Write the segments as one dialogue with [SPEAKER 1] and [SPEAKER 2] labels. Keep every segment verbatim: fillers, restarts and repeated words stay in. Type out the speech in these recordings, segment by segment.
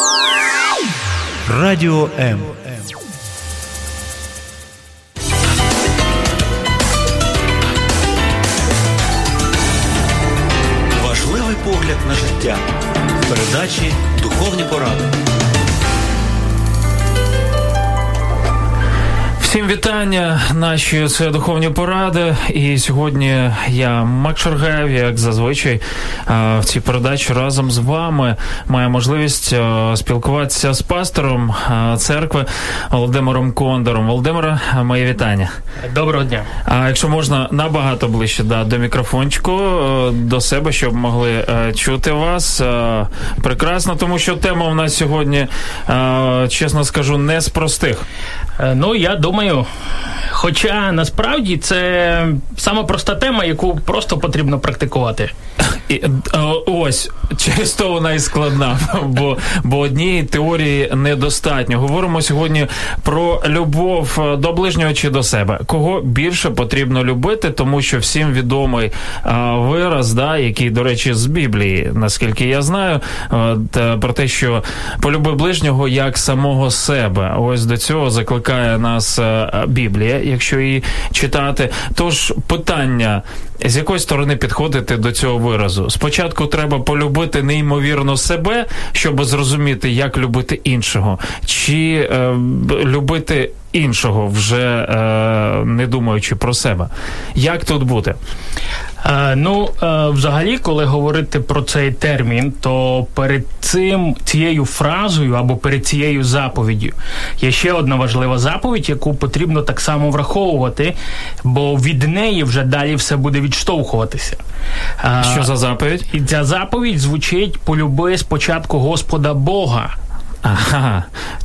[SPEAKER 1] Радіо М. Важливий погляд на життя. В передачі «Духовні поради».
[SPEAKER 2] Всім вітання, наші це духовні поради, і сьогодні я, Мак Шаргаєв, як зазвичай в цій передачі разом з вами маю можливість спілкуватися з пастором церкви Володимиром Кондором. Володимире, моє вітання.
[SPEAKER 3] Доброго дня.
[SPEAKER 2] А якщо можна, набагато ближче да, до мікрофончику, до себе, щоб могли чути вас. Прекрасно, тому що тема у нас сьогодні, чесно скажу, не з простих.
[SPEAKER 3] Ну, я думаю, хоча насправді це сама проста тема, яку просто потрібно практикувати.
[SPEAKER 2] І, ось, через то вона і складна, бо, бо однієї теорії недостатньо. Говоримо сьогодні про любов до ближнього чи до себе. Кого більше потрібно любити, тому що всім відомий а, вираз, да, який, до речі, з Біблії, наскільки я знаю, а, та, про те, що полюби ближнього як самого себе. Ось до цього закликає нас а, Біблія, якщо її читати. Тож питання, з якої сторони підходити до цього виразу? Спочатку треба полюбити неймовірно себе, щоб зрозуміти, як любити іншого, чи е, любити іншого, вже е, не думаючи про себе. Як тут бути?
[SPEAKER 3] А, ну, а, взагалі, коли говорити про цей термін, то перед цим, цією фразою або перед цією заповіддю є ще одна важлива заповідь, яку потрібно так само враховувати, бо від неї вже далі все буде відштовхуватися. А,
[SPEAKER 2] Що за заповідь?
[SPEAKER 3] І ця заповідь звучить «Полюби спочатку Господа Бога».
[SPEAKER 2] Ага,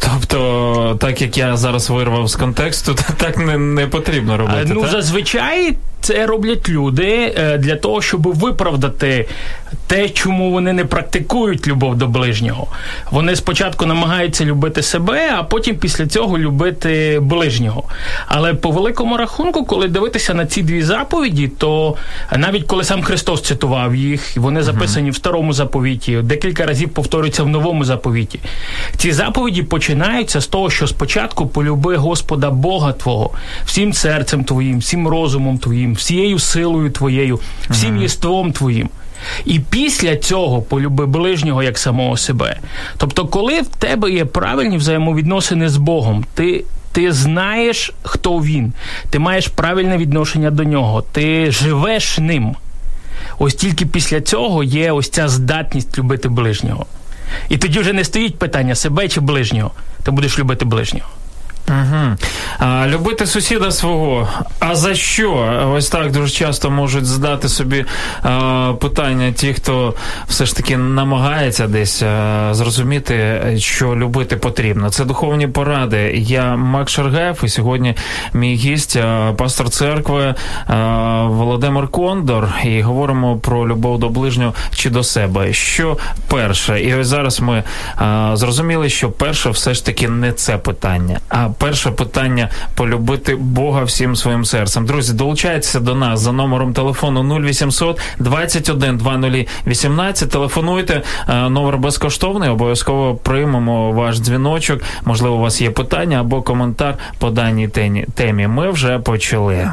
[SPEAKER 2] тобто, так як я зараз вирвав з контексту, так не, не потрібно робити,
[SPEAKER 3] Ну,
[SPEAKER 2] так?
[SPEAKER 3] зазвичай це роблять люди для того, щоб виправдати те, чому вони не практикують любов до ближнього. Вони спочатку намагаються любити себе, а потім після цього любити ближнього. Але по великому рахунку, коли дивитися на ці дві заповіді, то навіть коли сам Христос цитував їх, вони записані в Старому заповіті, декілька разів повторюються в Новому заповіті. Ці заповіді починаються з того, що спочатку полюби Господа Бога твого всім серцем твоїм, всім розумом твоїм, всією силою твоєю, всім єством твоїм. І після цього полюби ближнього як самого себе. Тобто, коли в тебе є правильні взаємовідносини з Богом, ти Ти знаєш, хто він, ти маєш правильне відношення до нього, ти живеш ним. Ось тільки після цього є ось ця здатність любити ближнього. І тоді вже не стоїть питання себе чи ближнього, ти будеш любити ближнього.
[SPEAKER 2] Угу. А, любити сусіда свого. А за що? Ось так дуже часто можуть задати собі а, питання ті, хто все ж таки намагається десь а, зрозуміти, що любити потрібно. Це духовні поради. Я Мак Шаргаєв, і сьогодні мій гість, а, пастор церкви а, Володимир Кондор. І говоримо про любов до ближнього чи до себе. Що перше? І ось зараз ми а, зрозуміли, що перше все ж таки не це питання, а перше питання – полюбити Бога всім своїм серцем. Друзі, долучайтеся до нас за номером телефону нуль вісімсот двадцять один двадцять вісімнадцять. Телефонуйте, номер безкоштовний, обов'язково приймемо ваш дзвіночок. Можливо, у вас є питання або коментар по даній темі. Ми вже почали.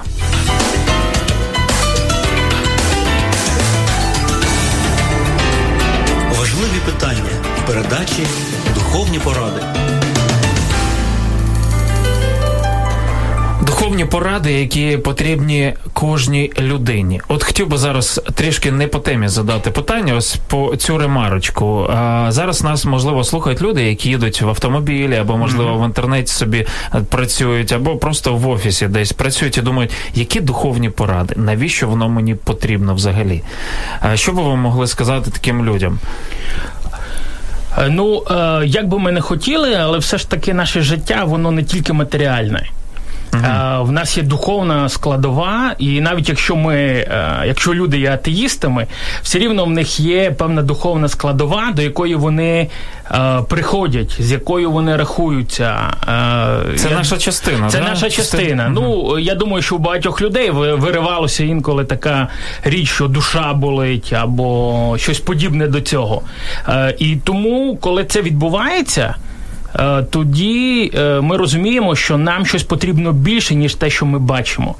[SPEAKER 1] Важливі питання в передачі «Духовні поради».
[SPEAKER 2] Духовні поради, які потрібні кожній людині. От хотів би зараз трішки не по темі задати питання, ось по цю ремарочку. А зараз нас, можливо, слухають люди, які їдуть в автомобілі, або, можливо, в інтернеті собі працюють, або просто в офісі десь працюють і думають, які духовні поради, навіщо воно мені потрібно взагалі? А що би ви могли сказати таким людям?
[SPEAKER 3] Ну, як би ми не хотіли, але все ж таки наше життя, воно не тільки матеріальне. Uh-huh. В нас є духовна складова, і навіть якщо ми, якщо люди є атеїстами, все рівно в них є певна духовна складова, до якої вони приходять, з якою вони рахуються.
[SPEAKER 2] Це я... наша частина.
[SPEAKER 3] Це
[SPEAKER 2] да?
[SPEAKER 3] наша частина. частина. Uh-huh. Ну, я думаю, що у багатьох людей виривалося інколи така річ, що душа болить, або щось подібне до цього. І тому, коли це відбувається, тоді ми розуміємо, що нам щось потрібно більше, ніж те, що ми бачимо.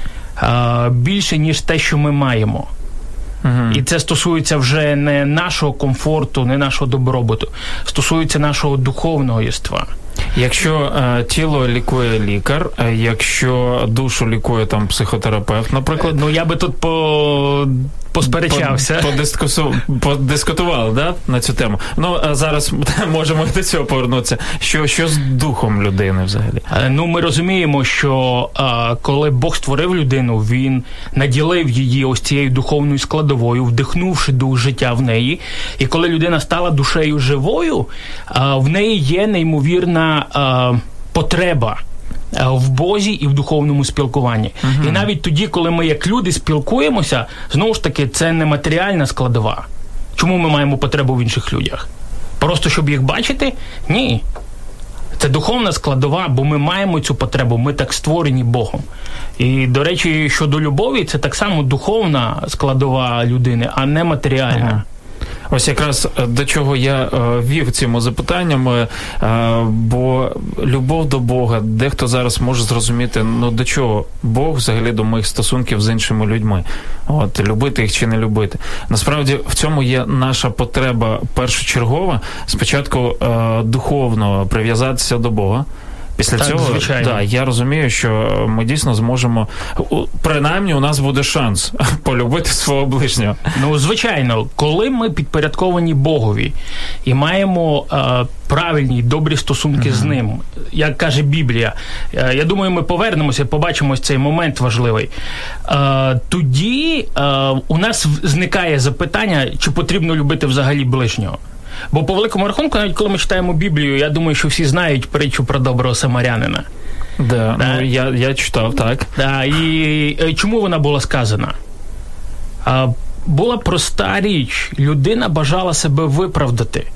[SPEAKER 3] Більше, ніж те, що ми маємо. Угу. І це стосується вже не нашого комфорту, не нашого добробуту. Стосується нашого духовного єства.
[SPEAKER 2] Якщо е, тіло лікує лікар, е, якщо душу лікує там психотерапевт, наприклад...
[SPEAKER 3] Ну, я би тут по... посперечався.
[SPEAKER 2] Подискусу... Подискутували, да, на цю тему. Ну, а зараз можемо до цього повернутися. Що, що з духом людини взагалі?
[SPEAKER 3] Ну, ми розуміємо, що а, коли Бог створив людину, Він наділив її ось цією духовною складовою, вдихнувши дух життя в неї. І коли людина стала душею живою, а, в неї є неймовірна а, потреба в Бозі і в духовному спілкуванні. Uh-huh. І навіть тоді, коли ми як люди спілкуємося, знову ж таки, це не матеріальна складова. Чому ми маємо потребу в інших людях? Просто, щоб їх бачити? Ні. Це духовна складова, бо ми маємо цю потребу, ми так створені Богом. І, до речі, щодо любові, це так само духовна складова людини, а не матеріальна.
[SPEAKER 2] Uh-huh. Ось якраз до чого я е, вів цими запитаннями, е, бо любов до Бога, дехто зараз може зрозуміти, ну до чого Бог взагалі до моїх стосунків з іншими людьми. От, любити їх чи не любити. Насправді в цьому є наша потреба першочергова, спочатку е, духовно прив'язатися до Бога. Після
[SPEAKER 3] так,
[SPEAKER 2] цього, да, я розумію, що ми дійсно зможемо, принаймні у нас буде шанс полюбити свого ближнього.
[SPEAKER 3] Ну, звичайно, коли ми підпорядковані Богові і маємо е, правильні, добрі стосунки uh-huh. з Ним, як каже Біблія, е, я думаю, ми повернемося, побачимо цей момент важливий. Е, тоді е, у нас зникає запитання, чи потрібно любити взагалі ближнього. Бо по великому рахунку, навіть коли ми читаємо Біблію, я думаю, що всі знають притчу про доброго самарянина.
[SPEAKER 2] Да, да? Ну, я, я читав, так.
[SPEAKER 3] Да, і чому вона була сказана? А, була проста річ. Людина бажала себе виправдати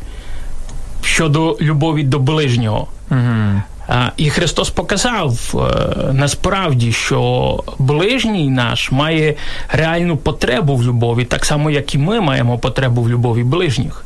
[SPEAKER 3] щодо любові до ближнього.
[SPEAKER 2] Угу.
[SPEAKER 3] А, і Христос показав е, насправді, що ближній наш має реальну потребу в любові, так само, як і ми маємо потребу в любові ближніх.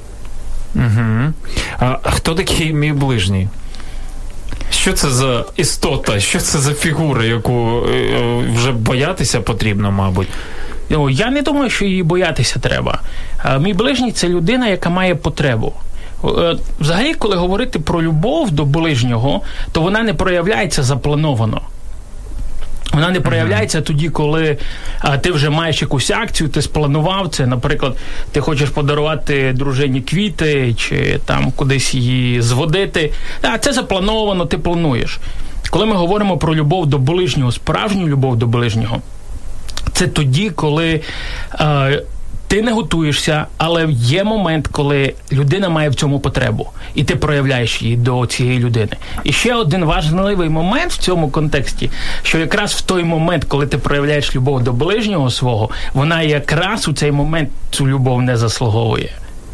[SPEAKER 2] Угу. А хто такий мій ближній? Що це за істота? Що це за фігура, яку вже боятися потрібно, мабуть?
[SPEAKER 3] Я не думаю, що її боятися треба. Мій ближній – це людина, яка має потребу. Взагалі, коли говорити про любов до ближнього, то вона не проявляється заплановано. Вона не проявляється uh-huh. тоді, коли а, ти вже маєш якусь акцію, ти спланував це, наприклад, ти хочеш подарувати дружині квіти, чи там кудись її зводити. А, це заплановано, ти плануєш. Коли ми говоримо про любов до ближнього, справжню любов до ближнього, це тоді, коли а, ти не готуєшся, але є момент, коли людина має в цьому потребу, і ти проявляєш її до цієї людини. І ще один важливий момент в цьому контексті, що якраз в той момент, коли ти проявляєш любов до ближнього свого, вона якраз у цей момент цю любов не заслуговує.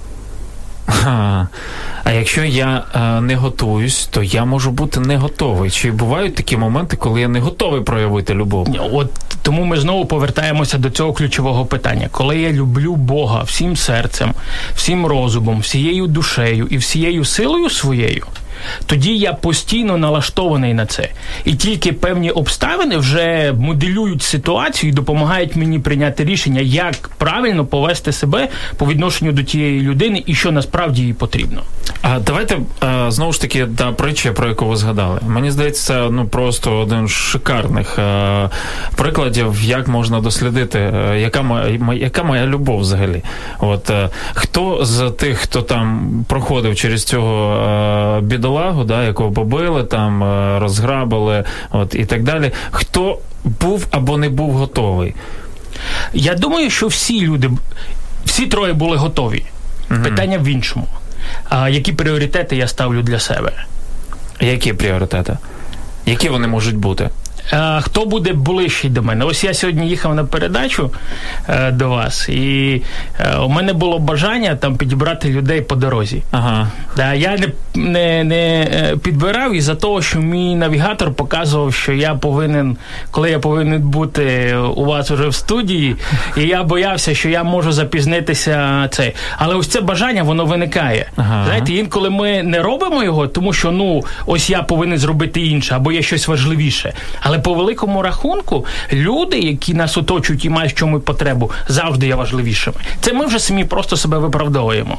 [SPEAKER 2] А, а якщо я е, не готуюсь, то я можу бути не готовий. Чи бувають такі моменти, коли я не готовий проявити любов?
[SPEAKER 3] От тому ми знову повертаємося до цього ключового питання. Коли я люблю Бога всім серцем, всім розумом, всією душею і всією силою своєю, тоді я постійно налаштований на це. І тільки певні обставини вже моделюють ситуацію і допомагають мені прийняти рішення, як правильно повести себе по відношенню до тієї людини і що насправді їй потрібно.
[SPEAKER 2] А давайте, знову ж таки, та притча, про яку ви згадали. Мені здається, це ну, просто один з шикарних е, прикладів, як можна дослідити, е, яка, моя, яка моя любов взагалі. От, е, хто з тих, хто там проходив через цього е, бідолагу, да, якого побили, там, е, розграбили, от, і так далі, хто був або не був готовий?
[SPEAKER 3] Я думаю, що всі люди, всі троє були готові. Угу. Питання в іншому. А які пріоритети я ставлю для себе?
[SPEAKER 2] Які пріоритети? Які вони можуть бути?
[SPEAKER 3] Хто буде ближчий до мене? Ось я сьогодні їхав на передачу е, до вас, і е, у мене було бажання там підібрати людей по дорозі. Ага. Да, я не, не, не підбирав із-за того, що мій навігатор показував, що я повинен, коли я повинен бути у вас уже в студії, і я боявся, що я можу запізнитися цей. Але ось це бажання, воно виникає. Ага. Знаєте, інколи ми не робимо його, тому що, ну, ось я повинен зробити інше, або є щось важливіше. Але по великому рахунку, люди, які нас оточують і мають в чому потребу, завжди є важливішими. Це ми вже самі просто себе виправдовуємо.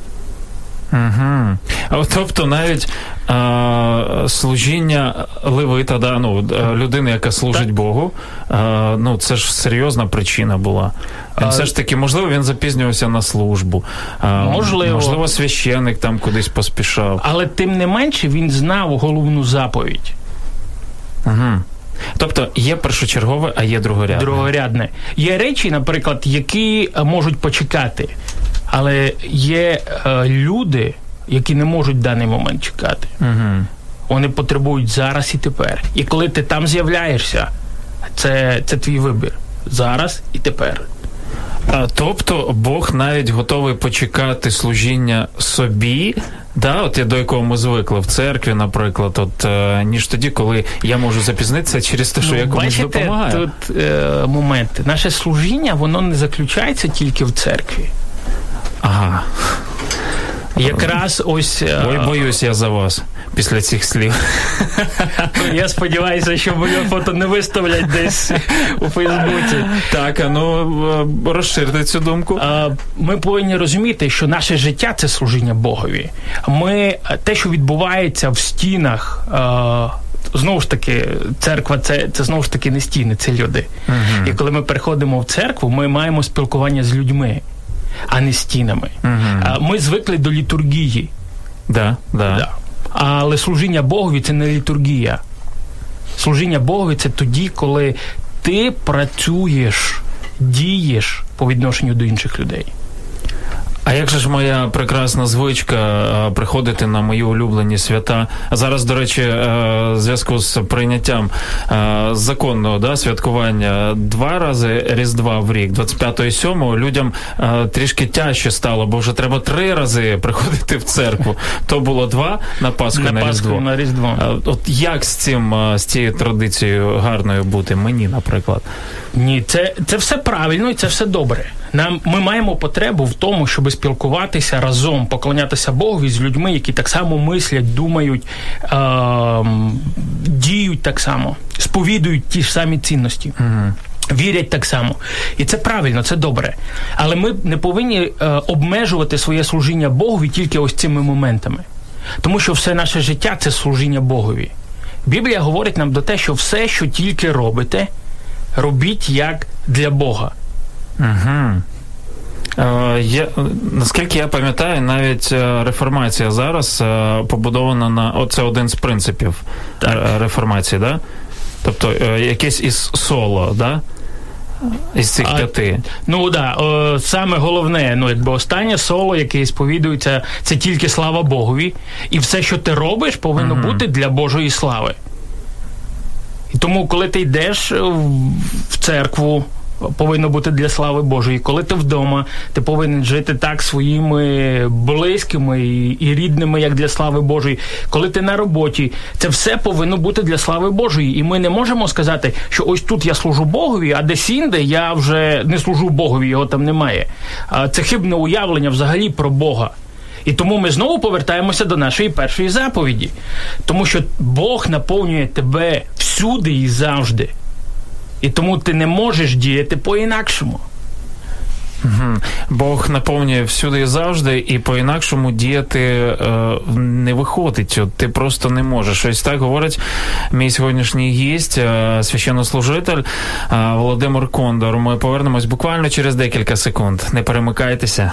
[SPEAKER 2] Угу. Тобто навіть а, служіння левита, да, ну, людини, яка служить так. Богу, а, ну, це ж серйозна причина була. Він а, все ж таки, можливо, він запізнювався на службу. А, можливо. Можливо, священник там кудись поспішав.
[SPEAKER 3] Але тим не менше він знав головну заповідь.
[SPEAKER 2] Угу. Тобто є першочергове, а є другорядне.
[SPEAKER 3] Другорядне. Є речі, наприклад, які можуть почекати, але є е, люди, які не можуть в даний момент чекати. Угу. Вони потребують зараз і тепер. І коли ти там з'являєшся, це, це твій вибір. Зараз і тепер.
[SPEAKER 2] А, тобто Бог навіть готовий почекати служіння собі, да, от до якого ми звикли в церкві, наприклад, от, е, ніж тоді, коли я можу запізнитися через те, що ну, я комусь
[SPEAKER 3] бачите,
[SPEAKER 2] допомагаю.
[SPEAKER 3] Тут е, момент. Наше служіння, воно не заключається тільки в церкві.
[SPEAKER 2] Ага.
[SPEAKER 3] Якраз ось...
[SPEAKER 2] Ой, боюсь я за вас після цих слів.
[SPEAKER 3] Я сподіваюся, що моє фото не виставлять десь у Фейсбуці.
[SPEAKER 2] Так, а ну розширте цю думку.
[SPEAKER 3] Ми повинні розуміти, що наше життя – це служіння Богові. Ми, те, що відбувається в стінах, знову ж таки, церква це, – це знову ж таки не стіни, це люди. Угу. І коли ми переходимо в церкву, ми маємо спілкування з людьми, а не стінами. Угу. Ми звикли до літургії.
[SPEAKER 2] Да, да.
[SPEAKER 3] Да. Але служіння Богові – це не літургія. Служіння Богові – це тоді, коли ти працюєш, дієш по відношенню до інших людей.
[SPEAKER 2] А як же ж моя прекрасна звичка приходити на мої улюблені свята? Зараз, до речі, в зв'язку з прийняттям законного, да, святкування два рази Різдва в рік, двадцять п'ятого і сьомого, людям трішки тяжче стало, бо вже треба три рази приходити в церкву. То було два на Пасху, на, на Різдво.
[SPEAKER 3] На Різдво.
[SPEAKER 2] От як з цим, з цією традицією гарною бути мені, наприклад?
[SPEAKER 3] Ні, це, це все правильно і це все добре. Нам, ми маємо потребу в тому, щоб спілкуватися разом, поклонятися Богові з людьми, які так само мислять, думають, е- діють так само, сповідують ті ж самі цінності. Угу. Вірять так само. І це правильно, це добре. Але ми не повинні е, обмежувати своє служіння Богові тільки ось цими моментами. Тому що все наше життя – це служіння Богові. Біблія говорить нам до те, що все, що тільки робите, робіть як для Бога.
[SPEAKER 2] Угу. Е, я, наскільки я пам'ятаю, навіть реформація зараз е, побудована на... Оце один з принципів так. реформації, да? Тобто е, якесь із соло, да? Із цих п'яти.
[SPEAKER 3] Ну, так, да, саме головне, ну, якби останнє соло, яке сповідується, це тільки слава Богові. І все, що ти робиш, повинно угу. бути для Божої слави. І тому, коли ти йдеш в церкву, повинно бути для слави Божої. Коли ти вдома, ти повинен жити так своїми близькими і, і рідними, як для слави Божої. Коли ти на роботі, це все повинно бути для слави Божої. І ми не можемо сказати, що ось тут я служу Богові, а десь інде я вже не служу Богові, його там немає. Це хибне уявлення взагалі про Бога. І тому ми знову повертаємося до нашої першої заповіді. Тому що Бог наповнює тебе всюди і завжди. І тому ти не можеш діяти по-інакшому.
[SPEAKER 2] Угу. Бог наповнює всюди і завжди, і по-інакшому діяти е, не виходить. От ти просто не можеш. Ось так говорить мій сьогоднішній гість, е, священнослужитель е, Володимир Кондор. Ми повернемось буквально через декілька секунд. Не перемикайтеся.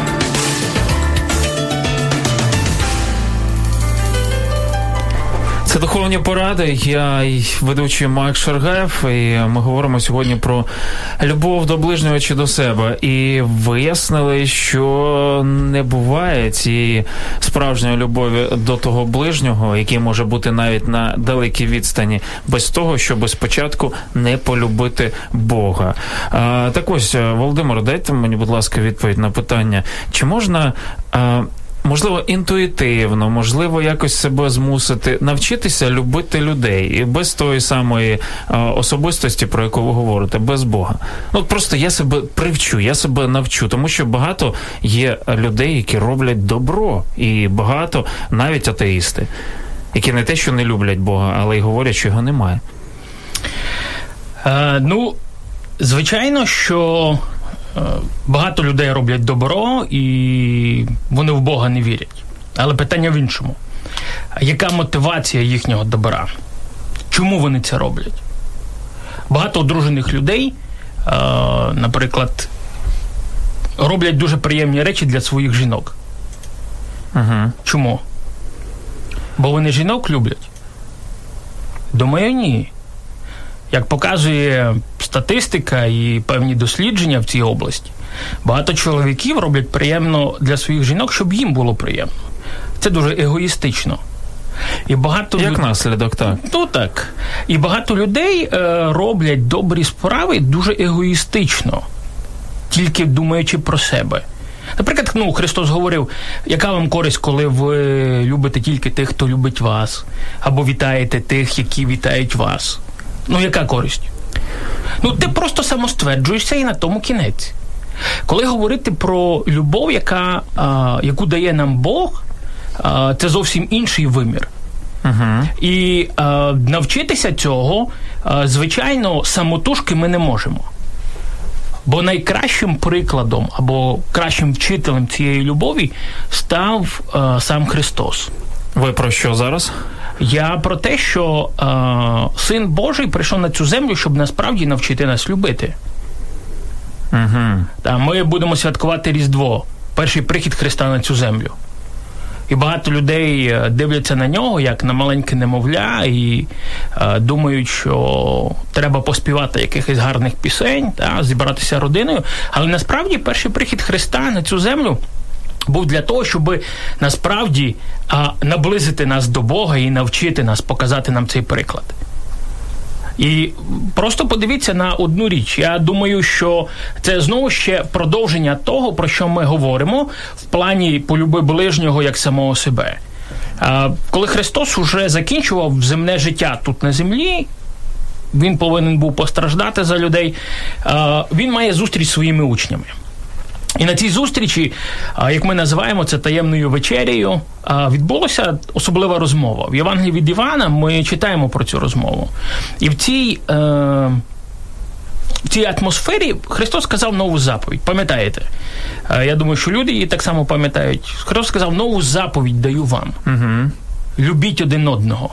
[SPEAKER 2] Це Це «Духовні поради». Я ведучий Майк Шаргаєв, і ми говоримо сьогодні про любов до ближнього чи до себе. І вияснили, що не буває цієї справжньої любові до того ближнього, який може бути навіть на далекій відстані, без того, щоб спочатку не полюбити Бога. А, так ось, Володимир, дайте мені, будь ласка, відповідь на питання. Чи можна... А, можливо, інтуїтивно, можливо, якось себе змусити навчитися любити людей і без тої самої а, особистості, про яку ви говорите, без Бога. Ну, просто я себе привчу, я себе навчу, тому що багато є людей, які роблять добро, і багато навіть атеїсти, які не те, що не люблять Бога, але й говорять, що його немає.
[SPEAKER 3] Е, ну, звичайно, що багато людей роблять добро, і вони в Бога не вірять. Але питання в іншому. Яка мотивація їхнього добра? Чому вони це роблять? Багато одружених людей, наприклад, роблять дуже приємні речі для своїх жінок.
[SPEAKER 2] Угу.
[SPEAKER 3] Чому? Бо вони жінок люблять? Думаю, ні. Як показує статистика і певні дослідження в цій області, багато чоловіків роблять приємно для своїх жінок, щоб їм було приємно. Це дуже егоїстично. І багато
[SPEAKER 2] Як
[SPEAKER 3] люд...
[SPEAKER 2] наслідок, так.
[SPEAKER 3] Ну так. І багато людей е, роблять добрі справи дуже егоїстично, тільки думаючи про себе. Наприклад, ну, Христос говорив, яка вам користь, коли ви любите тільки тих, хто любить вас, або вітаєте тих, які вітають вас. Ну, яка користь? Ну, ти просто самостверджуєшся і на тому кінець. Коли говорити про любов, яка, а, яку дає нам Бог, а, це зовсім інший вимір.
[SPEAKER 2] Uh-huh.
[SPEAKER 3] І а, навчитися цього, а, звичайно, самотужки ми не можемо. Бо найкращим прикладом або кращим вчителем цієї любові став а, сам Христос.
[SPEAKER 2] Ви про що зараз?
[SPEAKER 3] Я про те, що е, Син Божий прийшов на цю землю, щоб насправді навчити нас любити.
[SPEAKER 2] Угу.
[SPEAKER 3] Та, ми будемо святкувати Різдво, перший прихід Христа на цю землю. І багато людей дивляться на нього, як на маленьке немовля, і е, думають, що треба поспівати якихось гарних пісень, та, зібратися родиною. Але насправді перший прихід Христа на цю землю був для того, щоб насправді а, наблизити нас до Бога і навчити нас, показати нам цей приклад. І просто подивіться на одну річ. Я думаю, що це знову ще продовження того, про що ми говоримо в плані полюби ближнього як самого себе. А, коли Христос уже закінчував земне життя тут на землі, він повинен був постраждати за людей, а, він має зустріч зі своїми учнями. І на цій зустрічі, як ми називаємо це таємною вечерею, відбулася особлива розмова. В Євангелії від Івана ми читаємо про цю розмову. І в цій, е, в цій атмосфері Христос сказав нову заповідь. Пам'ятаєте? Я думаю, що люди її так само пам'ятають. Христос сказав, нову заповідь даю вам.
[SPEAKER 2] Угу.
[SPEAKER 3] Любіть один одного.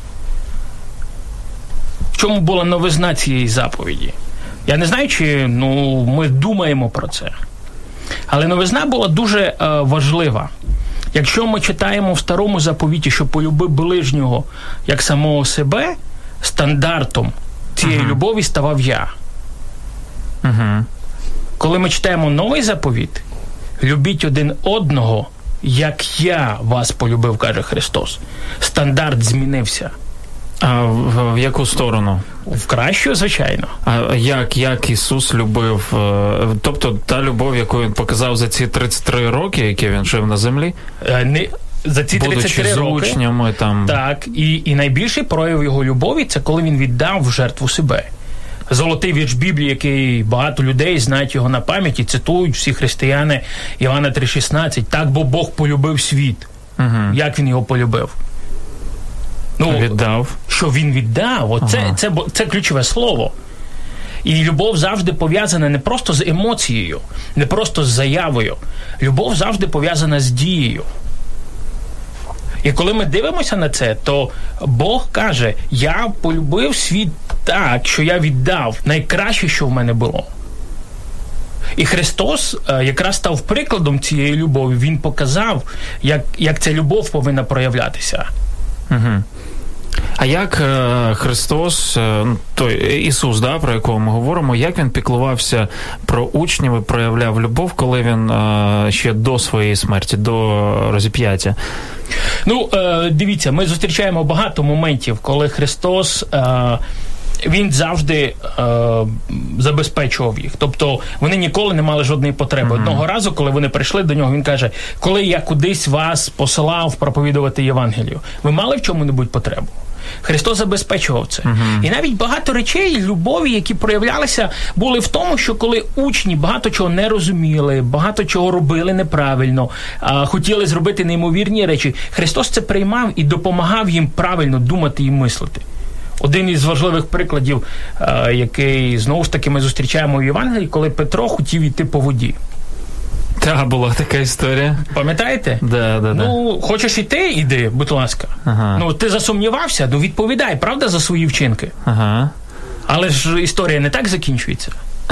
[SPEAKER 3] В чому була новизна цієї заповіді? Я не знаю, чи ну, ми думаємо про це. Але новизна була дуже е, важлива. Якщо ми читаємо в Старому заповіті, що полюби ближнього як самого себе, стандартом цієї uh-huh. любові ставав я.
[SPEAKER 2] Uh-huh.
[SPEAKER 3] Коли ми читаємо Новий заповіт, любіть один одного, як я вас полюбив, каже Христос. Стандарт змінився.
[SPEAKER 2] А в, в яку сторону?
[SPEAKER 3] В кращу, звичайно.
[SPEAKER 2] А як, як Ісус любив? Тобто та любов, яку Він показав за ці тридцять три роки, які Він жив на землі?
[SPEAKER 3] Не, за ці тридцять три
[SPEAKER 2] будучи
[SPEAKER 3] роки.
[SPEAKER 2] з учнями там.
[SPEAKER 3] Так, і, і найбільший прояв його любові – це коли Він віддав в жертву себе. Золотий вірш Біблії, який багато людей знають його на пам'яті, цитують всі християни, Івана три шістнадцять. Так, бо Бог полюбив світ.
[SPEAKER 2] Угу.
[SPEAKER 3] Як Він його полюбив? Ну,
[SPEAKER 2] віддав. Що
[SPEAKER 3] він віддав? Оце, ага. це, це, це ключове слово. І любов завжди пов'язана не просто з емоцією, не просто з заявою. Любов завжди пов'язана з дією. І коли ми дивимося на це, то Бог каже, я полюбив світ так, що я віддав найкраще, що в мене було. І Христос е, якраз став прикладом цієї любові. Він показав, як, як ця любов повинна проявлятися.
[SPEAKER 2] Угу. А як е, Христос, е, той Ісус, да, про якого ми говоримо, як він піклувався про учнів і проявляв любов, коли він е, ще до своєї смерті, до розіп'яття?
[SPEAKER 3] Ну, е, дивіться, ми зустрічаємо багато моментів, коли Христос... Е, Він завжди е, забезпечував їх. Тобто вони ніколи не мали жодної потреби. Mm-hmm. Одного разу, коли вони прийшли до нього, він каже, коли я кудись вас посилав проповідувати Євангелію, ви мали в чому-небудь потребу? Христос забезпечував це. Mm-hmm. І навіть багато речей, любові, які проявлялися, були в тому, що коли учні багато чого не розуміли, багато чого робили неправильно, а, хотіли зробити неймовірні речі, Христос це приймав і допомагав їм правильно думати і мислити. Один із важливих прикладів, е, який, знову ж таки, ми зустрічаємо в Євангелії, коли Петро хотів йти по воді.
[SPEAKER 2] Та, була така історія.
[SPEAKER 3] Пам'ятаєте?
[SPEAKER 2] Да, да,
[SPEAKER 3] ну, да. Хочеш іти, іди, будь ласка. Ага. Ну, ти засумнівався, ну відповідай, правда, за свої вчинки?
[SPEAKER 2] Ага.
[SPEAKER 3] Але ж історія не так закінчується.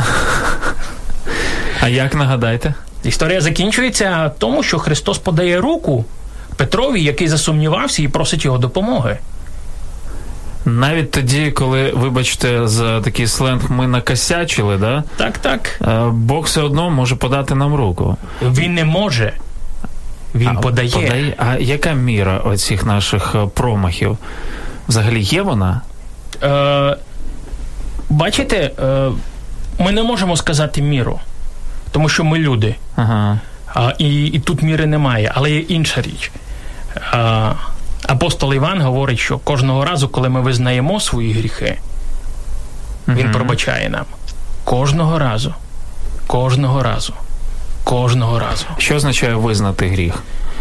[SPEAKER 2] А як, нагадайте?
[SPEAKER 3] Історія закінчується тому, що Христос подає руку Петрові, який засумнівався, і просить його допомоги.
[SPEAKER 2] Навіть тоді, коли, вибачте, за такий сленг, ми накосячили, да?
[SPEAKER 3] Так, так.
[SPEAKER 2] Бог все одно може подати нам руку.
[SPEAKER 3] Він не може. Він а, подає. подає.
[SPEAKER 2] А яка міра оцих наших промахів? Взагалі є вона?
[SPEAKER 3] Е, бачите, е, ми не можемо сказати міру, тому що ми люди.
[SPEAKER 2] Ага.
[SPEAKER 3] А, і, і тут міри немає, але є інша річ. А, Апостол Іван говорить, що кожного разу, коли ми визнаємо свої гріхи, він mm-hmm. пробачає нам. Кожного разу. Кожного разу. Кожного разу.
[SPEAKER 2] Що означає визнати гріх?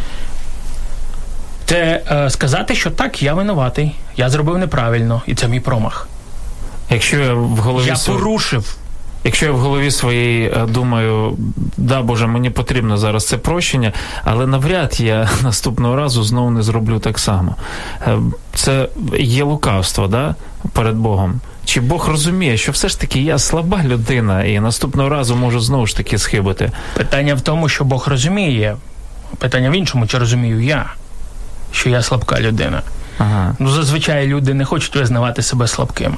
[SPEAKER 3] Це е, сказати, що так, я винуватий, я зробив неправильно, і це мій промах.
[SPEAKER 2] Якщо я в голові...
[SPEAKER 3] Я порушив.
[SPEAKER 2] Якщо я в голові своїй думаю, да, Боже, мені потрібно зараз це прощення, але навряд я наступного разу знову не зроблю так само. Це є лукавство, да, перед Богом. Чи Бог розуміє, що все ж таки я слаба людина і наступного разу можу знову ж таки схибити?
[SPEAKER 3] Питання в тому, що Бог розуміє. Питання в іншому, чи розумію я, що я слабка людина.
[SPEAKER 2] Ага.
[SPEAKER 3] Ну, зазвичай люди не хочуть визнавати себе слабкими.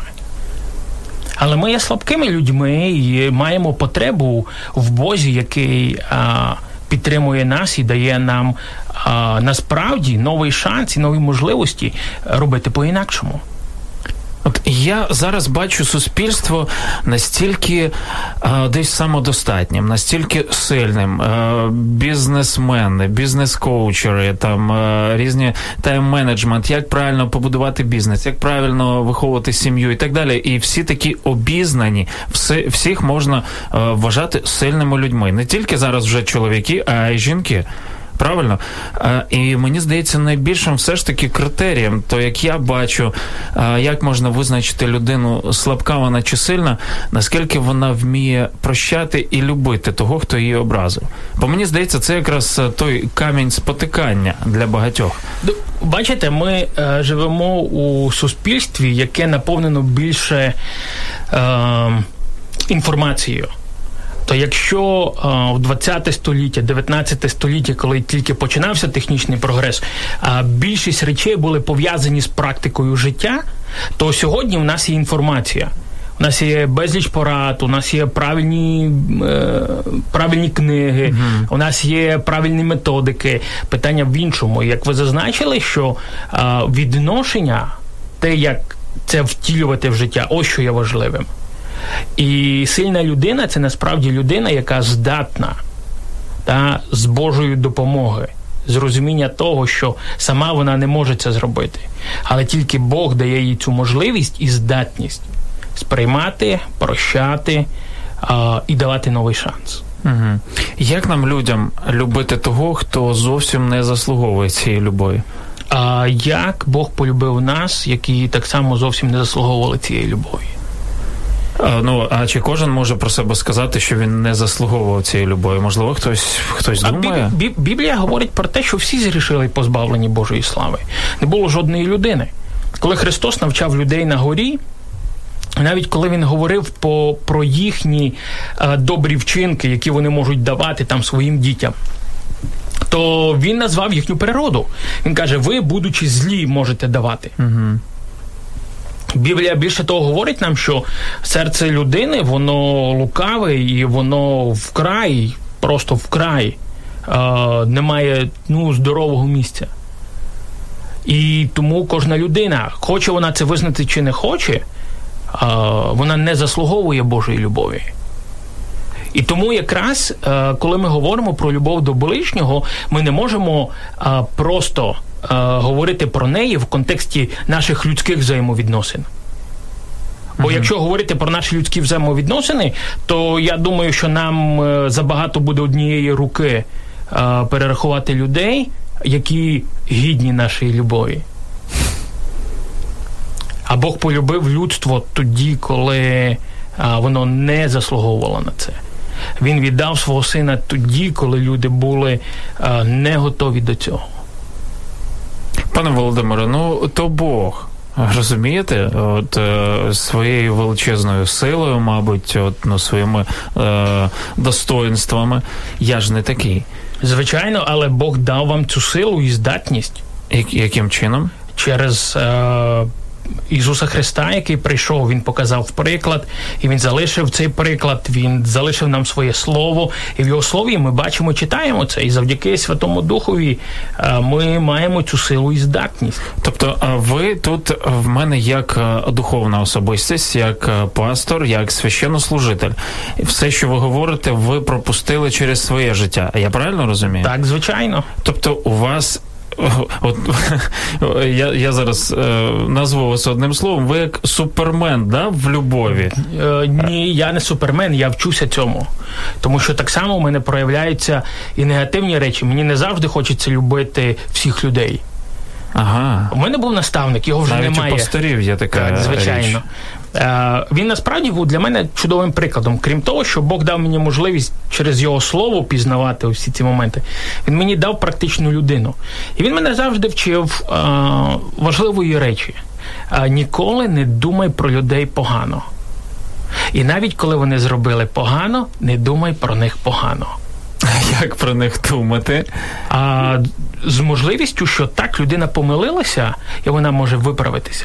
[SPEAKER 3] Але ми є слабкими людьми і маємо потребу в Бозі, який а, підтримує нас і дає нам а, насправді новий шанс і нові можливості робити по-інакшому.
[SPEAKER 2] От я зараз бачу суспільство настільки а, десь самодостатнім, настільки сильним. А, бізнесмени, бізнес-коучери, там а, різні тайм-менеджмент, як правильно побудувати бізнес, як правильно виховувати сім'ю і так далі. І всі такі обізнані, всі, всіх можна а, вважати сильними людьми. Не тільки зараз вже чоловіки, а й жінки. Правильно? А, і мені здається, найбільшим все ж таки критерієм, то як я бачу, а, як можна визначити людину, слабка вона чи сильна, наскільки вона вміє прощати і любити того, хто її образив. Бо мені здається, це якраз той камінь спотикання для багатьох.
[SPEAKER 3] Бачите, ми е, живемо у суспільстві, яке наповнено більше е, інформацією. То якщо а, в двадцяте століття, дев'ятнадцяте століття, коли тільки починався технічний прогрес, а більшість речей були пов'язані з практикою життя, то сьогодні в нас є інформація. У нас є безліч порад, у нас є правильні, е, правильні книги, mm-hmm. у нас є правильні методики. Питання в іншому. Як ви зазначили, що е, відношення, те, як це втілювати в життя, ось що є важливим. І сильна людина – це насправді людина, яка здатна та, з Божої допомоги, з розуміння того, що сама вона не може це зробити. Але тільки Бог дає їй цю можливість і здатність сприймати, прощати а, і давати новий шанс.
[SPEAKER 2] Угу. Як нам, людям, любити того, хто зовсім не заслуговує цієї любові?
[SPEAKER 3] А як Бог полюбив нас, які так само зовсім не заслуговували цієї любові?
[SPEAKER 2] А, ну, а чи кожен може про себе сказати, що він не заслуговував цієї любові? Можливо, хтось, хтось думає?
[SPEAKER 3] А Біб, Біблія говорить про те, що всі згрішили і позбавлені Божої слави. Не було жодної людини. Коли Христос навчав людей на горі, навіть коли він говорив по, про їхні а, добрі вчинки, які вони можуть давати там своїм дітям, то він назвав їхню природу. Він каже, ви, будучи злі, можете давати.
[SPEAKER 2] Угу.
[SPEAKER 3] Біблія більше того говорить нам, що серце людини, воно лукаве і воно вкрай, просто вкрай е, немає ну, здорового місця. І тому кожна людина, хоче вона це визнати чи не хоче, е, вона не заслуговує Божої любові. І тому якраз, е, коли ми говоримо про любов до ближнього, ми не можемо е, просто е, говорити про неї в контексті наших людських взаємовідносин. Бо uh-huh. якщо говорити про наші людські взаємовідносини, то я думаю, що нам е, забагато буде однієї руки е, перерахувати людей, які гідні нашої любові. А Бог полюбив людство тоді, коли е, воно не заслуговувало на це. Він віддав свого сина тоді, коли люди були е, не готові до цього.
[SPEAKER 2] Пане Володимире, ну то Бог. Розумієте, от е, своєю величезною силою, мабуть, от, ну, своїми е, достоїнствами, я ж не такий.
[SPEAKER 3] Звичайно, але Бог дав вам цю силу і здатність.
[SPEAKER 2] Я, яким чином?
[SPEAKER 3] Через е, Ісуса Христа, який прийшов, Він показав приклад, і Він залишив цей приклад, Він залишив нам своє слово, і в Його слові ми бачимо, читаємо це, і завдяки Святому Духові ми маємо цю силу і здатність.
[SPEAKER 2] Тобто ви тут в мене як духовна особистість, як пастор, як священнослужитель. Все, що ви говорите, ви пропустили через своє життя. Я правильно розумію?
[SPEAKER 3] Так, звичайно.
[SPEAKER 2] Тобто у вас... От, я, я зараз е, назву вас одним словом. Ви як супермен, да, в любові?
[SPEAKER 3] Е, ні, я не супермен, я вчуся цьому. Тому що так само у мене проявляються і негативні речі. Мені не завжди хочеться любити всіх людей.
[SPEAKER 2] Ага.
[SPEAKER 3] У мене був наставник, його вже
[SPEAKER 2] навіть
[SPEAKER 3] немає.
[SPEAKER 2] Навіть у пасторів є така
[SPEAKER 3] так, звичайно.
[SPEAKER 2] річ.
[SPEAKER 3] Він насправді був для мене чудовим прикладом. Крім того, що Бог дав мені можливість через Його слово пізнавати всі ці моменти, Він мені дав практичну людину. І він мене завжди вчив а, важливої речі. А, ніколи не думай про людей погано. І навіть коли вони зробили погано, не думай про них погано.
[SPEAKER 2] Як про них думати?
[SPEAKER 3] А, з можливістю, що так людина помилилася, і вона може виправитися.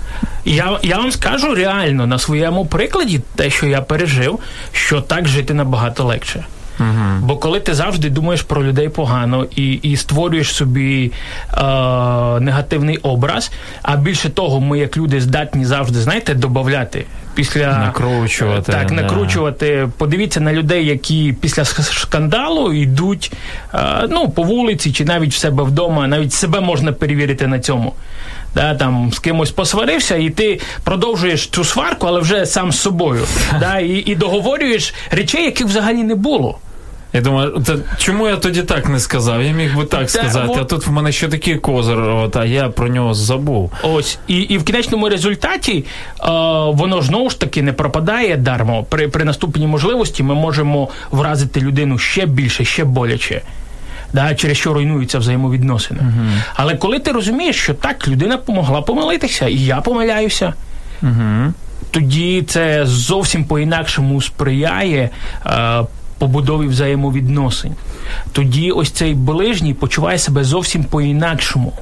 [SPEAKER 3] Я, я вам скажу реально на своєму прикладі те, що я пережив, що так жити набагато легше. Угу. Бо коли ти завжди думаєш про людей погано і, і створюєш собі е, негативний образ, а більше того, ми як люди здатні завжди, знаєте, додавати. Після
[SPEAKER 2] накручувати.
[SPEAKER 3] Так,
[SPEAKER 2] да.
[SPEAKER 3] накручувати. Подивіться на людей, які після скандалу йдуть е, ну, по вулиці чи навіть в себе вдома, навіть себе можна перевірити на цьому. Да, там з кимось посварився, і ти продовжуєш цю сварку, але вже сам з собою. Да, і, і договорюєш речей, яких взагалі не було.
[SPEAKER 2] Я думаю, та чому я тоді так не сказав? Я міг би так сказати, та, а тут в мене ще такий козир, от, а я про нього забув.
[SPEAKER 3] Ось, і, і в кінечному результаті е, воно ж знову ж таки не пропадає дармо. При, при наступній можливості ми можемо вразити людину ще більше, ще боляче. Да, через що руйнуються взаємовідносини. Uh-huh. Але коли ти розумієш, що так, людина могла помилитися, і я помиляюся, uh-huh. тоді це зовсім по-інакшому сприяє е, побудові взаємовідносин. Тоді ось цей ближній почуває себе зовсім по-інакшому.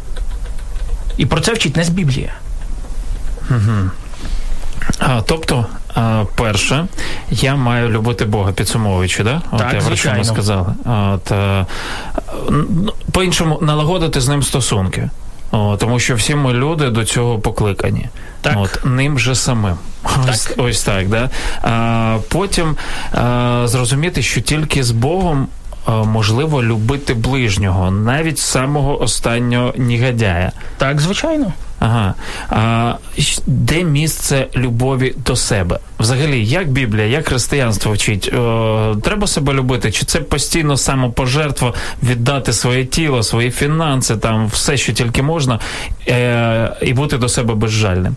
[SPEAKER 3] І про це вчить нас Біблія.
[SPEAKER 2] Uh-huh. А, тобто, а, перше, я маю любити Бога, підсумовуючи, да? От
[SPEAKER 3] так,
[SPEAKER 2] я про що ми сказали. От, а, по-іншому, налагодити з ним стосунки. О, тому що всі ми люди до цього покликані.
[SPEAKER 3] Так.
[SPEAKER 2] От, ним же самим.
[SPEAKER 3] Так.
[SPEAKER 2] Ось, ось так, да? А, потім а, зрозуміти, що тільки з Богом можливо любити ближнього, навіть самого останнього негодяя.
[SPEAKER 3] Так, звичайно.
[SPEAKER 2] Ага. А де місце любові до себе? Взагалі, як Біблія, як християнство вчить? О, треба себе любити? Чи це постійно самопожертва, віддати своє тіло, свої фінанси, там все, що тільки можна, е- і бути до себе безжальним?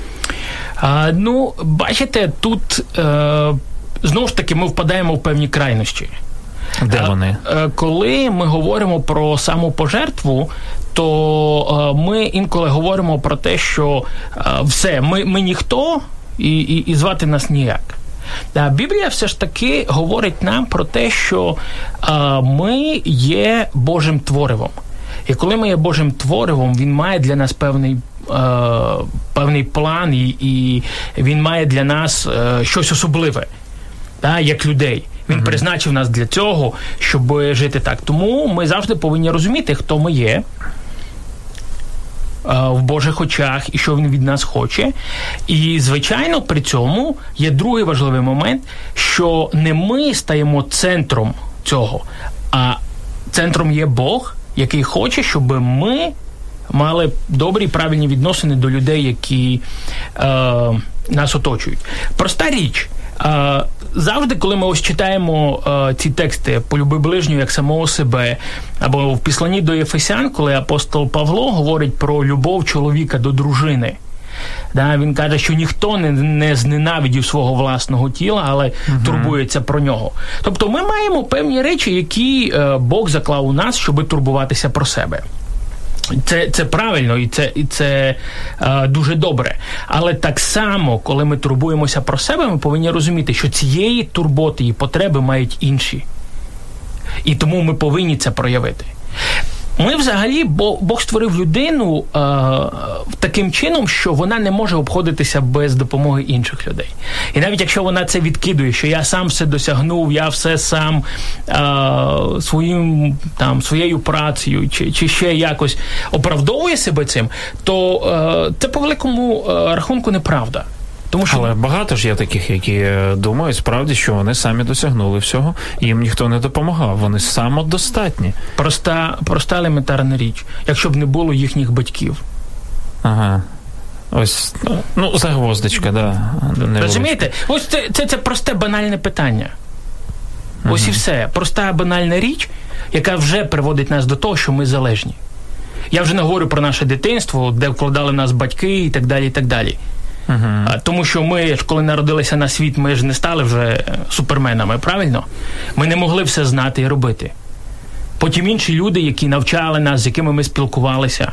[SPEAKER 3] А, ну, бачите, тут е- знову ж таки ми впадаємо в певні крайнощі.
[SPEAKER 2] Де вони?
[SPEAKER 3] Коли ми говоримо про самопожертву, то ми інколи говоримо про те, що все, ми, ми ніхто і, і, і звати нас ніяк. Біблія все ж таки говорить нам про те, що ми є Божим творивом. І коли ми є Божим творивом, він має для нас певний, е, певний план, і, і він має для нас е, щось особливе, та, як людей. Він mm-hmm. призначив нас для цього, щоб жити так. Тому ми завжди повинні розуміти, хто ми є в Божих очах і що він від нас хоче. І, звичайно, при цьому є другий важливий момент, що не ми стаємо центром цього, а центром є Бог, який хоче, щоб ми мали добрі, правильні відносини до людей, які е, нас оточують. Проста річ. Uh, завжди, коли ми ось читаємо uh, ці тексти «Полюби ближнього як самого себе», або в Післанні до Єфесян, коли апостол Павло говорить про любов чоловіка до дружини, да, він каже, що ніхто не, не зненавидів свого власного тіла, але uh-huh. турбується про нього. Тобто ми маємо певні речі, які uh, Бог заклав у нас, щоб турбуватися про себе. Це, це правильно і це, і це е, дуже добре. Але так само, коли ми турбуємося про себе, ми повинні розуміти, що цієї турботи і потреби мають інші. І тому ми повинні це проявити. Ми взагалі, Бог, Бог створив людину е, таким чином, що вона не може обходитися без допомоги інших людей. І навіть якщо вона це відкидує, що я сам все досягнув, я все сам е, своїм, там, своєю працею чи, чи ще якось оправдовує себе цим, то е, це по великому е, рахунку неправда. Тому що...
[SPEAKER 2] Але багато ж є таких, які думають справді, що вони самі досягнули всього, і їм ніхто не допомагав, вони самодостатні.
[SPEAKER 3] Проста, проста елементарна річ, якщо б не було їхніх батьків.
[SPEAKER 2] Ага. Ось, ну, загвоздочка, да.
[SPEAKER 3] Розумієте? Ось це, це, це просте банальне питання. Ось ага. і все. Проста банальна річ, яка вже приводить нас до того, що ми залежні. Я вже не говорю про наше дитинство, де вкладали нас батьки і так далі, і так далі. Uh-huh. Тому що ми, коли народилися на світ, ми ж не стали вже суперменами, правильно? Ми не могли все знати і робити. Потім інші люди, які навчали нас, з якими ми спілкувалися.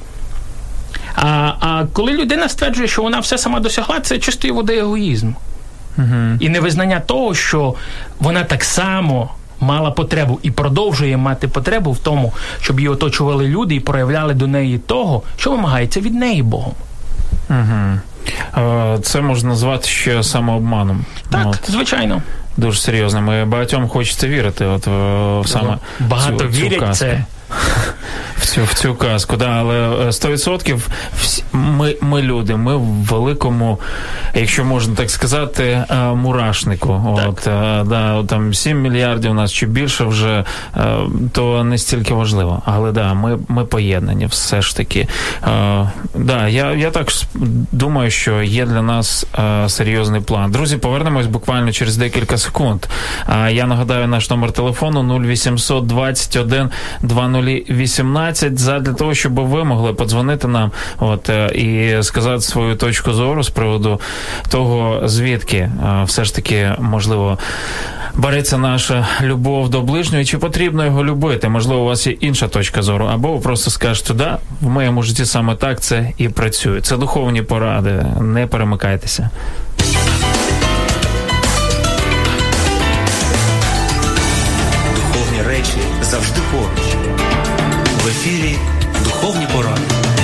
[SPEAKER 3] А, а коли людина стверджує, що вона все сама досягла, це чистої води егоїзм. Uh-huh. І невизнання того, що вона так само мала потребу і продовжує мати потребу в тому, щоб її оточували люди і проявляли до неї того, що вимагається від неї Богом.
[SPEAKER 2] Угу. Це можна назвати ще самообманом.
[SPEAKER 3] Так,
[SPEAKER 2] от.
[SPEAKER 3] Звичайно.
[SPEAKER 2] Дуже серйозно. І багатьом хочеться вірити от, в саме
[SPEAKER 3] багато
[SPEAKER 2] цю,
[SPEAKER 3] вірять
[SPEAKER 2] цю
[SPEAKER 3] це.
[SPEAKER 2] В цю, в цю казку, да, але сто відсотків ми, ми люди, ми в великому, якщо можна так сказати, мурашнику.
[SPEAKER 3] Так.
[SPEAKER 2] От, да, там сім мільярдів у нас чи більше вже, то не стільки важливо. Але да, ми, ми поєднані все ж таки. Да, я, я так думаю, що є для нас серйозний план. Друзі, повернемось буквально через декілька секунд. Я нагадаю наш номер телефону нуль вісімсот двадцять один двадцять вісімнадцять задля того, щоб ви могли подзвонити нам от, і сказати свою точку зору з приводу того, звідки все ж таки, можливо, береться наша любов до ближнього, і чи потрібно його любити. Можливо, у вас є інша точка зору, або ви просто скажете, да, в моєму житті саме так це і працює. Це духовні поради, не перемикайтеся.
[SPEAKER 1] Духовні речі завжди поруч. В ефірі «Духовні поради».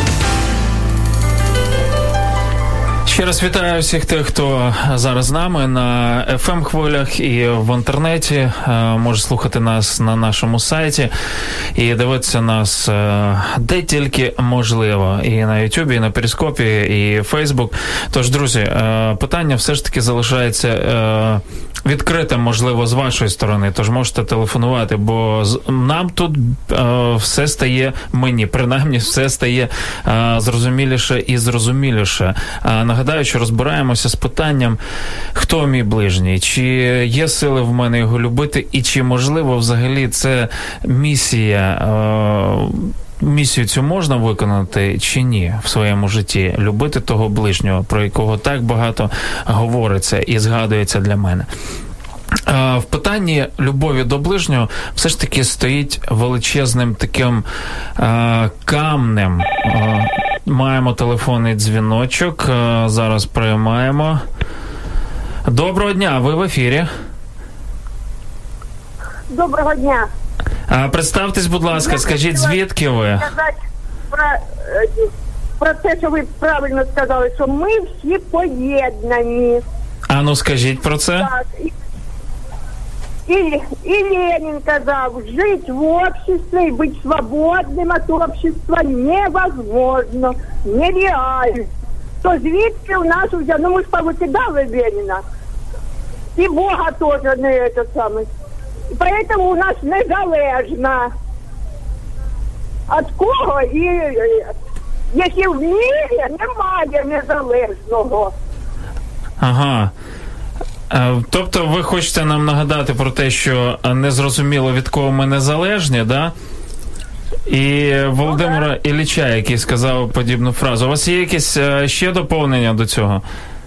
[SPEAKER 2] Ще раз вітаю всіх тих, хто зараз з нами на еф ем-хвилях і в інтернеті. Може слухати нас на нашому сайті і дивитися нас де тільки можливо. І на Ютубі, і на Перископі, і Фейсбук. Тож, друзі, питання все ж таки залишається відкритим, можливо, з вашої сторони. Тож можете телефонувати, бо нам тут все стає, мені принаймні, все стає зрозуміліше і зрозуміліше. Нагадаю, що розбираємося з питанням, хто мій ближній, чи є сили в мене його любити, і чи, можливо, взагалі це місія, місію цю можна виконати чи ні в своєму житті, любити того ближнього, про якого так багато говориться і згадується для мене. В питанні любові до ближнього все ж таки стоїть величезним таким е, камнем. Е, маємо телефонний дзвіночок, е, зараз приймаємо. Доброго дня, ви в ефірі.
[SPEAKER 4] Доброго дня.
[SPEAKER 2] А, представтесь, будь ласка, скажіть, звідки ви?
[SPEAKER 4] Про, про те, що ви правильно сказали, що ми всі поєднані.
[SPEAKER 2] А ну скажіть про це.
[SPEAKER 4] Так. И, и Ленин сказал, жить в обществе и быть свободным от общества невозможно, нереально. То звідки у нас уже, ну мы ж повыкидали Ленина, и Бога тоже не это самое. Поэтому у нас незалежно от кого, і якщо в мірі немає незалежного.
[SPEAKER 2] Ага. Тобто ви хочете нам нагадати про те, що не зрозуміло, від кого ми незалежні, да? І Володимира ну, да. Ілліча, який сказав подібну фразу. У вас є якісь ще доповнення до цього?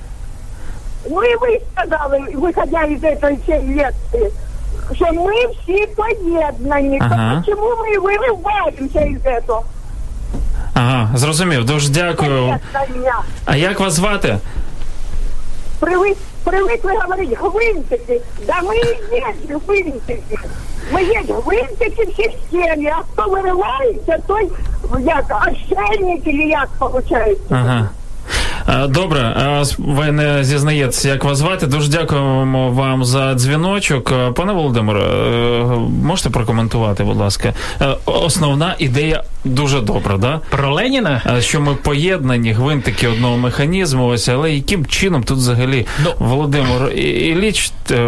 [SPEAKER 4] Ну і ви сказали, виходя із цієї лекції, що ми всі поєднані.
[SPEAKER 2] Ага.
[SPEAKER 4] То чому ми вириваємося із цього?
[SPEAKER 2] Ага, зрозумів. Дуже дякую. А як вас звати?
[SPEAKER 4] Привик, привикли говорити гвинтики. Да ми і є гвинтики. Ми є гвинтики в системі, а хто виривається, той як ошейник, чи як виходить.
[SPEAKER 2] Ага. Добре, ви не зізнаєтеся, як вас звати. Дуже дякуємо вам за дзвіночок. Пане Володимире, можете прокоментувати, будь ласка? Основна ідея дуже добра, да?
[SPEAKER 3] Про Леніна?
[SPEAKER 2] Що ми поєднані, гвинтики одного механізму, ось, але яким чином тут взагалі ну, Володимир Ілліч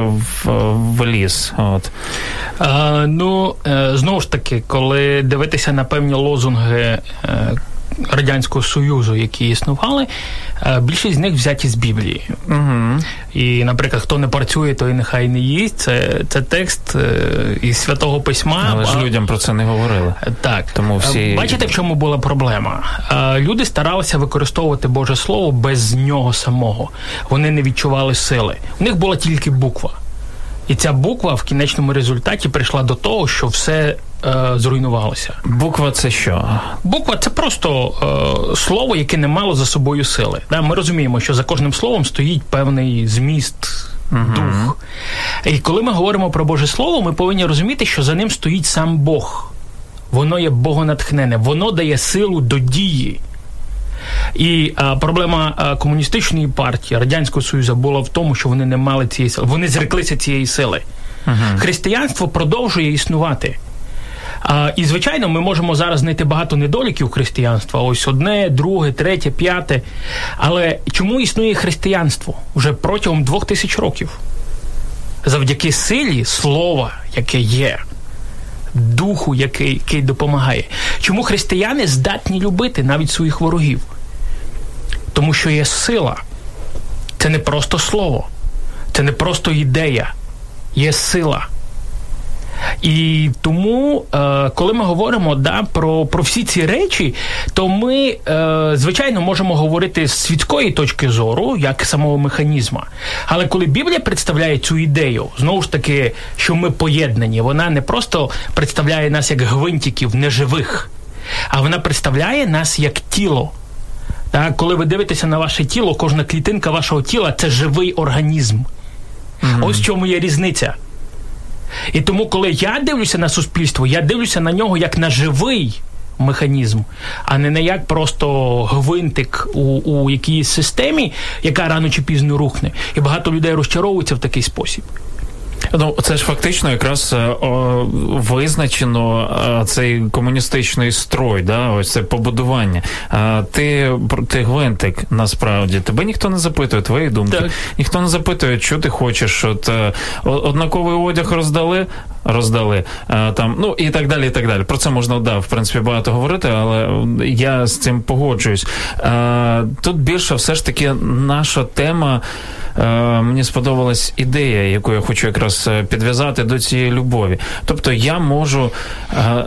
[SPEAKER 2] вліз? От.
[SPEAKER 3] А, ну, знову ж таки, коли дивитися на певні лозунги Радянського Союзу, які існували, більшість з них взяті з Біблії.
[SPEAKER 2] Угу.
[SPEAKER 3] І, наприклад, хто не працює, той нехай не їсть. Це, це текст із Святого Письма.
[SPEAKER 2] Але ж людям про це не говорили.
[SPEAKER 3] Так.
[SPEAKER 2] Тому всі...
[SPEAKER 3] Бачите, в чому була проблема? Люди старалися використовувати Боже Слово без нього самого. Вони не відчували сили. У них була тільки буква. І ця буква в кінечному результаті прийшла до того, що все е, зруйнувалося.
[SPEAKER 2] Буква – це що?
[SPEAKER 3] Буква – це просто е, слово, яке не мало за собою сили. Да? Ми розуміємо, що за кожним словом стоїть певний зміст, угу. дух. І коли ми говоримо про Боже Слово, ми повинні розуміти, що за ним стоїть сам Бог. Воно є богонатхнене, воно дає силу до дії. І а, проблема а, комуністичної партії, Радянського Союзу була в тому, що вони не мали цієї сили. Вони зреклися цієї сили. Uh-huh. Християнство продовжує існувати. А, і, звичайно, ми можемо зараз знайти багато недоліків християнства. Ось одне, друге, третє, п'яте. Але чому існує християнство? Вже протягом двох тисяч років. Завдяки силі слова, яке є. Духу, який, який допомагає. Чому християни здатні любити навіть своїх ворогів? Тому що є сила. Це не просто слово. Це не просто ідея. Є сила. І тому, е, коли ми говоримо да, про, про всі ці речі, то ми, е, звичайно, можемо говорити з світської точки зору, як самого механізму. Але коли Біблія представляє цю ідею, знову ж таки, що ми поєднані, вона не просто представляє нас як гвинтиків неживих, а вона представляє нас як тіло. Так, коли ви дивитеся на ваше тіло, кожна клітинка вашого тіла – це живий організм. Mm-hmm. Ось в чому є різниця. І тому, коли я дивлюся на суспільство, я дивлюся на нього як на живий механізм, а не на як просто гвинтик у, у якійсь системі, яка рано чи пізно рухне. І багато людей розчаровуються в такий спосіб.
[SPEAKER 2] Ну, це ж фактично якраз о, визначено о, цей комуністичний строй, да, ось це побудування. А, ти, ти гвинтик, насправді. Тебе ніхто не запитує твої думки. Так. Ніхто не запитує, що ти хочеш. От, однаковий одяг роздали, роздали. А, там, ну, і так далі, і так далі. Про це можна, да, в принципі, багато говорити, але я з цим погоджуюсь. А, тут більше все ж таки наша тема. Uh, мені сподобалась ідея, яку я хочу якраз підв'язати до цієї любові. Тобто я можу uh,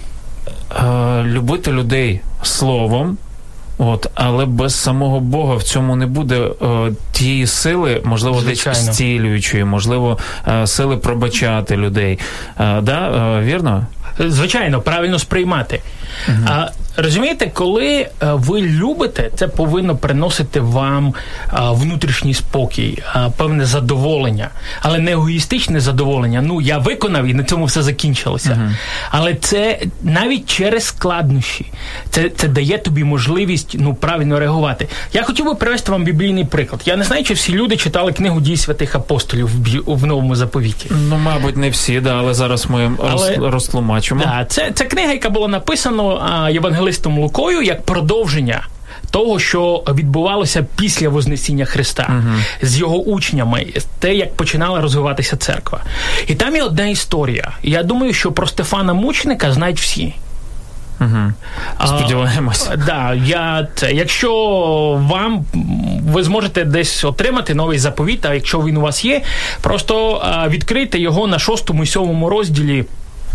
[SPEAKER 2] uh, любити людей словом, от, але без самого Бога в цьому не буде uh, тієї сили, можливо, десь зцілюючої, можливо, uh, сили пробачати людей. Uh, да? uh, вірно?
[SPEAKER 3] Звичайно, правильно сприймати. Uh-huh. А Розумієте, коли ви любите, це повинно приносити вам внутрішній спокій, певне задоволення, але не егоїстичне задоволення. Ну, я виконав і на цьому все закінчилося. Uh-huh. Але це навіть через складнощі. Це, це дає тобі можливість, ну, правильно реагувати. Я хотів би привести вам біблійний приклад. Я не знаю, чи всі люди читали книгу «Дії святих апостолів» в, в Новому Заповіті.
[SPEAKER 2] Ну, мабуть, не всі, да, але зараз ми але, розтлумачимо.
[SPEAKER 3] Да, це, це книга, яка була написана Євангелистом Лукою як продовження того, що відбувалося після Вознесіння Христа uh-huh. з його учнями, те, як починала розвиватися церква. І там є одна історія. Я думаю, що про Стефана Мученика знають всі.
[SPEAKER 2] Угу. Сподіваємось.
[SPEAKER 3] А, да, я, це, якщо вам, ви зможете десь отримати новий заповіт, а якщо він у вас є, просто а, відкрийте його на шостому і сьомому розділі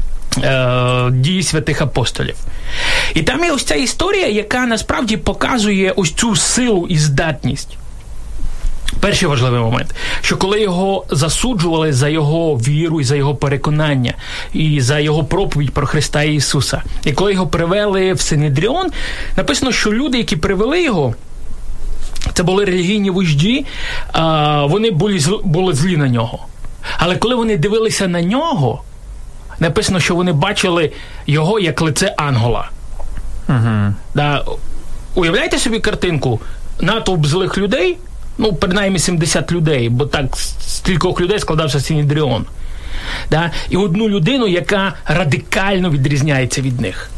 [SPEAKER 3] «Дії святих апостолів». І там є ось ця історія, яка насправді показує ось цю силу і здатність. Перший важливий момент, що коли його засуджували за його віру і за його переконання, і за його проповідь про Христа Ісуса, і коли його привели в Синедріон, написано, що люди, які привели його, це були релігійні вожді, вони були, були злі на нього. Але коли вони дивилися на нього, написано, що вони бачили його як лице ангела.
[SPEAKER 2] Угу.
[SPEAKER 3] Да. Уявляєте собі картинку? Натовп злих людей, ну, принаймні сімдесят людей, бо так з кількох людей складався Синедріон. Да? І одну людину, яка радикально відрізняється від них.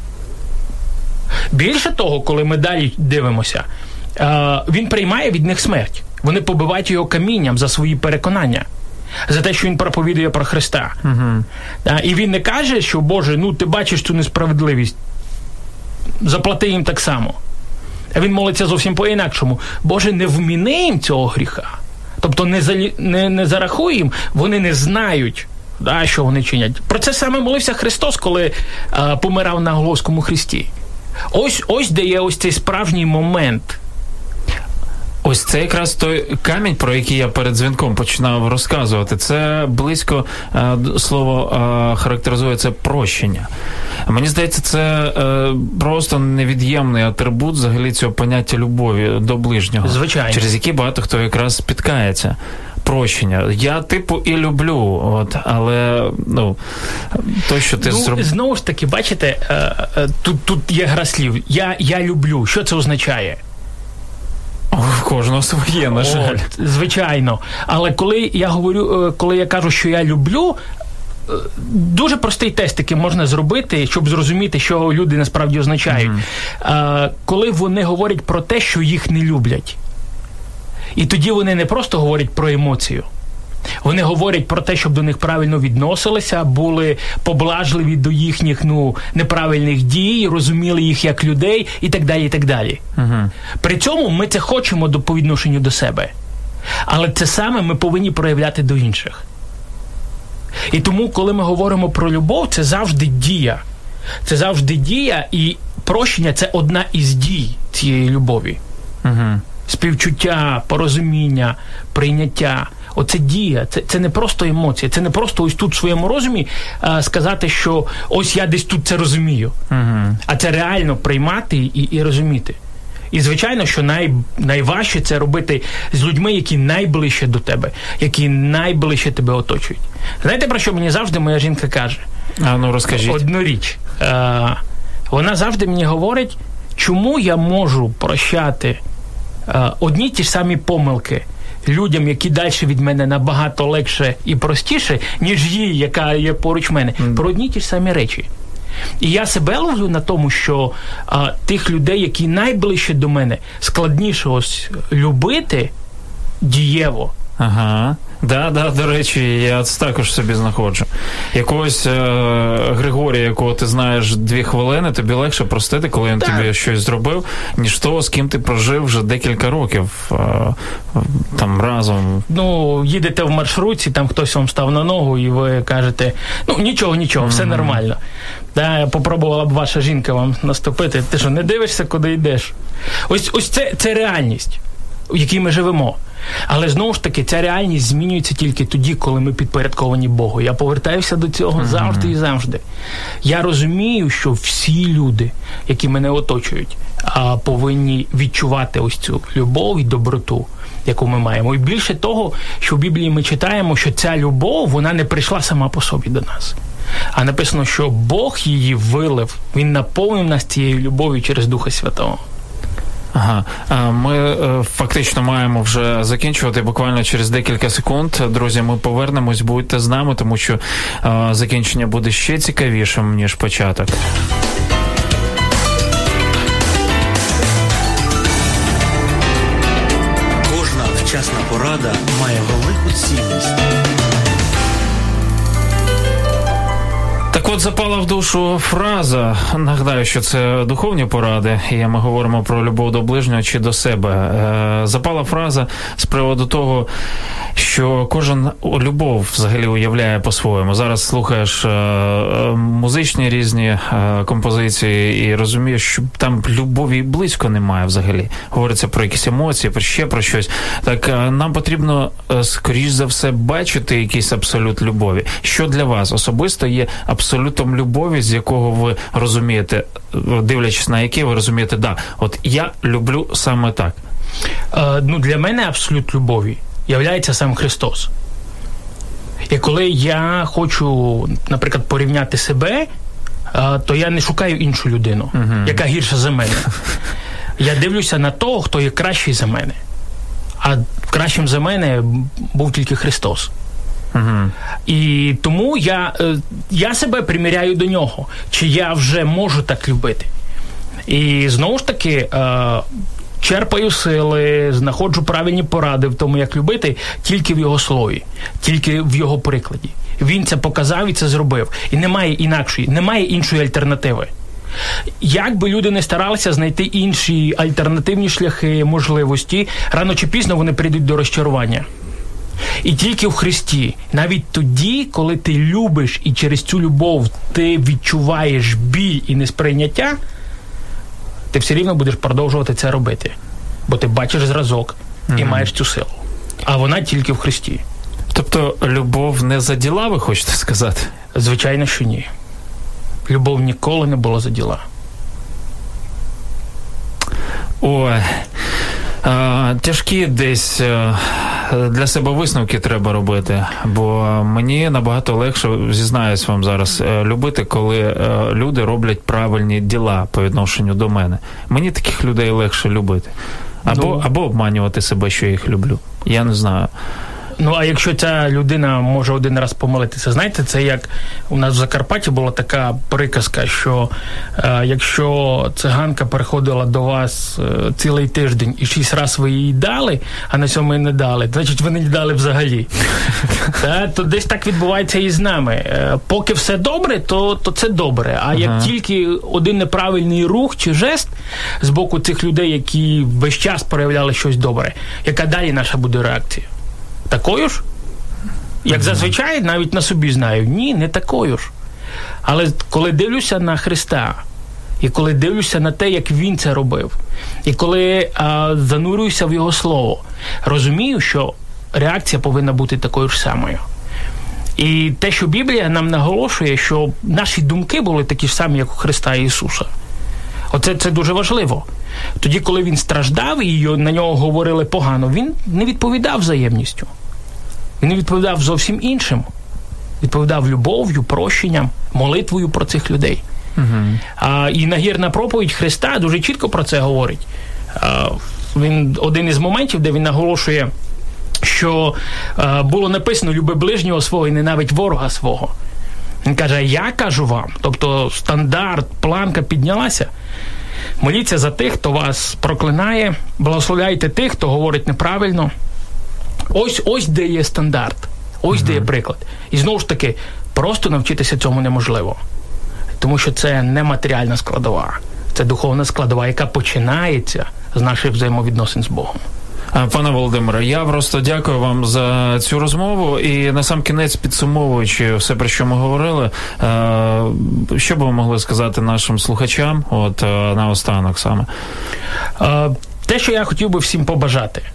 [SPEAKER 3] Більше того, коли ми далі дивимося, він приймає від них смерть. Вони побивають його камінням за свої переконання. За те, що він проповідує про Христа.
[SPEAKER 2] Uh-huh.
[SPEAKER 3] Да? І він не каже, що, Боже, ну ти бачиш цю несправедливість, заплати їм так само. А він молиться зовсім по-інакшому. Боже, не вміни їм цього гріха. Тобто не, залі... не, не зарахуй їм, вони не знають, да, що вони чинять. Про це саме молився Христос, коли а, помирав на Голгофському хресті. Ось, ось де є ось цей справжній момент.
[SPEAKER 2] Ось це якраз той камінь, про який я перед дзвінком починав розказувати. Це близько, е, слово е, характеризує це прощення. Мені здається, це е, просто невід'ємний атрибут взагалі цього поняття любові до ближнього.
[SPEAKER 3] Звичайно.
[SPEAKER 2] Через який багато хто якраз спіткається. Прощення. Я, типу, і люблю, от, але, ну, то, що ти
[SPEAKER 3] ну,
[SPEAKER 2] зробив...
[SPEAKER 3] Знову ж таки, бачите, е, е, тут, тут є гра слів. Я, я люблю. Що це означає?
[SPEAKER 2] У кожного своє, на жаль.
[SPEAKER 3] От, звичайно. Але коли я говорю, коли я кажу, що я люблю, дуже простий тест, який можна зробити, щоб зрозуміти, що люди насправді означають. Mm-hmm. Коли вони говорять про те, що їх не люблять. І тоді вони не просто говорять про емоцію. Вони говорять про те, щоб до них правильно відносилися, були поблажливі до їхніх, ну, неправильних дій, розуміли їх як людей і так далі, і так далі.
[SPEAKER 2] Угу.
[SPEAKER 3] При цьому ми це хочемо до, по відношенню до себе. Але це саме ми повинні проявляти до інших. І тому, коли ми говоримо про любов, це завжди дія. Це завжди дія, і прощення – це одна із дій цієї любові.
[SPEAKER 2] Угу.
[SPEAKER 3] Співчуття, порозуміння, прийняття. Оце дія, це, це не просто емоція, це не просто ось тут в своєму розумі а, сказати, що ось я десь тут це розумію.
[SPEAKER 2] Uh-huh.
[SPEAKER 3] А це реально приймати і, і розуміти. І, звичайно, що най, найважче це робити з людьми, які найближче до тебе, які найближче тебе оточують. Знаєте, про що мені завжди моя жінка каже?
[SPEAKER 2] А ну, розкажіть.
[SPEAKER 3] Одну річ. А, вона завжди мені говорить, чому я можу прощати а, одні ті ж самі помилки людям, які далі від мене набагато легше і простіше, ніж їй, яка є поруч мене, mm. про одні ті ж самі речі. І я себе ловлю на тому, що а, тих людей, які найближче до мене, складніше ось любити дієво.
[SPEAKER 2] Ага. Да, да, до речі, я це також собі знаходжу. Якогось е- Григорія, якого ти знаєш дві хвилини, тобі легше простити, коли він так. тобі щось зробив, ніж того, з ким ти прожив вже декілька років е- там разом.
[SPEAKER 3] Ну, їдете в маршрутці, там хтось вам став на ногу, і ви кажете, ну, нічого, нічого, все mm-hmm. нормально. Да, попробувала б ваша жінка вам наступити. Ти що, не дивишся, куди йдеш? Ось, ось це, це реальність, в якій ми живемо. Але, знову ж таки, ця реальність змінюється тільки тоді, коли ми підпорядковані Богу. Я повертаюся до цього mm-hmm. завжди і завжди. Я розумію, що всі люди, які мене оточують, повинні відчувати ось цю любов і доброту, яку ми маємо. І більше того, що в Біблії ми читаємо, що ця любов, вона не прийшла сама по собі до нас. А написано, що Бог її вилив, Він наповнив нас цією любов'ю через Духа Святого.
[SPEAKER 2] Ага, ми фактично маємо вже закінчувати буквально через декілька секунд. Друзі, ми повернемось, будьте з нами, тому що закінчення буде ще цікавішим, ніж початок.
[SPEAKER 1] Кожна вчасна порада має велику цінність.
[SPEAKER 2] Так от запала в душу фраза, нагадаю, що це духовні поради, і ми говоримо про любов до ближнього чи до себе. Запала фраза з приводу того, що кожен любов взагалі уявляє по-своєму. Зараз слухаєш музичні різні композиції і розумієш, що там любові близько немає взагалі. Говориться про якісь емоції, про ще про щось. Так нам потрібно, скоріш за все, бачити якийсь абсолют любові. Що для вас особисто є абсолютом любові, з якого ви розумієте, дивлячись на який ви розумієте, да, от я люблю саме так?
[SPEAKER 3] Е, ну, для мене абсолют любові являється сам Христос. І коли я хочу, наприклад, порівняти себе, е, то я не шукаю іншу людину, uh-huh. яка гірша за мене. Я дивлюся на того, хто є кращий за мене. А кращим за мене був тільки Христос. Uh-huh. І тому я, я себе приміряю до нього, чи я вже можу так любити. І знову ж таки черпаю сили, знаходжу правильні поради в тому, як любити, тільки в його слові, тільки в його прикладі. Він це показав і це зробив. І немає інакшої, немає іншої альтернативи. Як би люди не старалися знайти інші альтернативні шляхи, можливості, рано чи пізно вони прийдуть до розчарування. І тільки в Христі, навіть тоді, коли ти любиш і через цю любов ти відчуваєш біль і несприйняття, ти все рівно будеш продовжувати це робити. Бо ти бачиш зразок і mm-hmm. маєш цю силу. А вона тільки в Христі.
[SPEAKER 2] Тобто любов не за діла, ви хочете сказати?
[SPEAKER 3] Звичайно, що ні. Любов ніколи не була за діла.
[SPEAKER 2] Ой, а, тяжкі десь а, для себе висновки треба робити, бо мені набагато легше, зізнаюсь вам зараз, любити, коли а, люди роблять правильні діла по відношенню до мене. Мені таких людей легше любити. Або, ну, або обманювати себе, що я їх люблю. Я не знаю.
[SPEAKER 3] Ну, а якщо ця людина може один раз помилитися, знаєте, це як у нас в Закарпатті була така приказка, що е, якщо циганка приходила до вас е, цілий тиждень і шість разів ви їй дали, а на сьомий не дали, значить ви не дали взагалі. Та, то десь так відбувається і з нами. Е, поки все добре, то, то це добре. А як ага. тільки один неправильний рух чи жест з боку цих людей, які весь час проявляли щось добре, яка далі наша буде реакція? Такою ж? Як зазвичай, навіть на собі знаю. Ні, не такою ж. Але коли дивлюся на Христа, і коли дивлюся на те, як Він це робив, і коли а, занурююся в Його Слово, розумію, що реакція повинна бути такою ж самою. І те, що Біблія нам наголошує, що наші думки були такі ж самі, як у Христа і Ісуса. Оце це дуже важливо. Тоді, коли Він страждав і на нього говорили погано, Він не відповідав взаємністю. Він не відповідав зовсім іншим. Відповідав любов'ю, прощенням, молитвою про цих людей. Uh-huh. А, і нагірна проповідь Христа дуже чітко про це говорить. А, він один із моментів, де він наголошує, що а, було написано «люби ближнього свого і ненавидь ворога свого». Він каже, я кажу вам, тобто стандарт, планка піднялася. Моліться за тих, хто вас проклинає, благословляйте тих, хто говорить неправильно. Ось, ось де є стандарт, ось mm-hmm. де є приклад. І знову ж таки, просто навчитися цьому неможливо. Тому що це не матеріальна складова, це духовна складова, яка починається з наших взаємовідносин з Богом.
[SPEAKER 2] Пане Володимире, я просто дякую вам за цю розмову і на сам кінець, підсумовуючи все, про що ми говорили, що б ви могли сказати нашим слухачам от наостанок саме?
[SPEAKER 3] Те, що я хотів би всім побажати.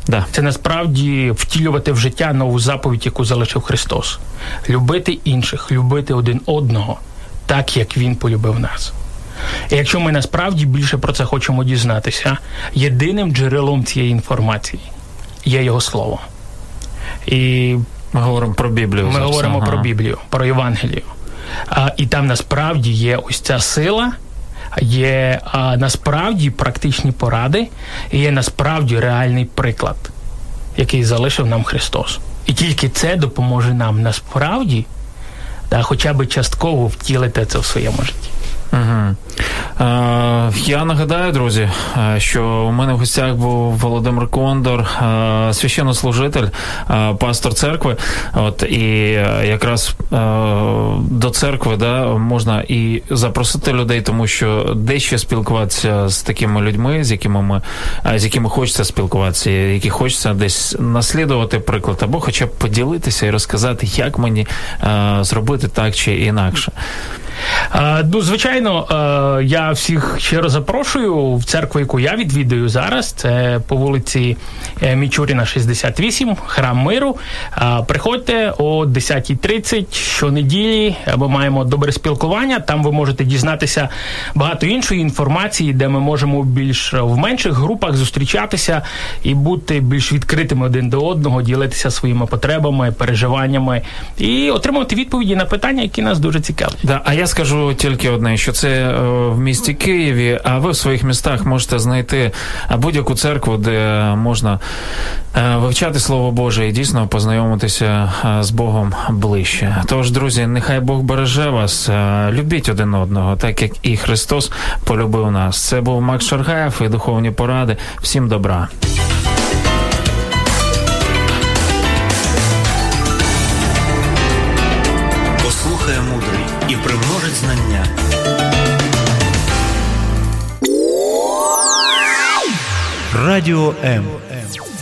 [SPEAKER 2] Да.
[SPEAKER 3] Це насправді втілювати в життя нову заповідь, яку залишив Христос. Любити інших, любити один одного, так, як Він полюбив нас. І якщо ми насправді більше про це хочемо дізнатися, єдиним джерелом цієї інформації є Його Слово. І
[SPEAKER 2] ми говоримо про Біблію.
[SPEAKER 3] Ми
[SPEAKER 2] зараз.
[SPEAKER 3] говоримо
[SPEAKER 2] ага.
[SPEAKER 3] про Біблію, про Євангелію. А, і там насправді є ось ця сила, є а, насправді практичні поради, і є насправді реальний приклад, який залишив нам Христос. І тільки це допоможе нам насправді, та, хоча б частково втілити це в своєму житті.
[SPEAKER 2] Угу. Е, я нагадаю, друзі, що у мене в гостях був Володимир Кондор, е, священнослужитель, е, пастор церкви. От, і якраз е, до церкви да, можна і запросити людей, тому що дещо спілкуватися з такими людьми, з якими, ми, з якими хочеться спілкуватися, які хочеться десь наслідувати приклад, або хоча б поділитися і розказати, як мені е, зробити так чи інакше.
[SPEAKER 3] Ну, звичайно, я всіх щиро запрошую в церкву, яку я відвідую зараз. Це по вулиці Мічуріна, шістдесят вісім, Храм Миру. Приходьте о десята тридцять щонеділі, ми маємо добре спілкування. Там ви можете дізнатися багато іншої інформації, де ми можемо більш в менших групах зустрічатися і бути більш відкритими один до одного, ділитися своїми потребами, переживаннями і отримувати відповіді на питання, які нас дуже цікавлять.
[SPEAKER 2] Да, а я скажу тільки одне, що це в місті Києві, а ви в своїх містах можете знайти будь-яку церкву, де можна вивчати Слово Боже і дійсно познайомитися з Богом ближче. Тож, друзі, нехай Бог береже вас, любіть один одного, так як і Христос полюбив нас. Це був Макс Шаргаєв і Духовні поради. Всім добра.
[SPEAKER 1] Послухає мудрий і примножить знання. Радіо М.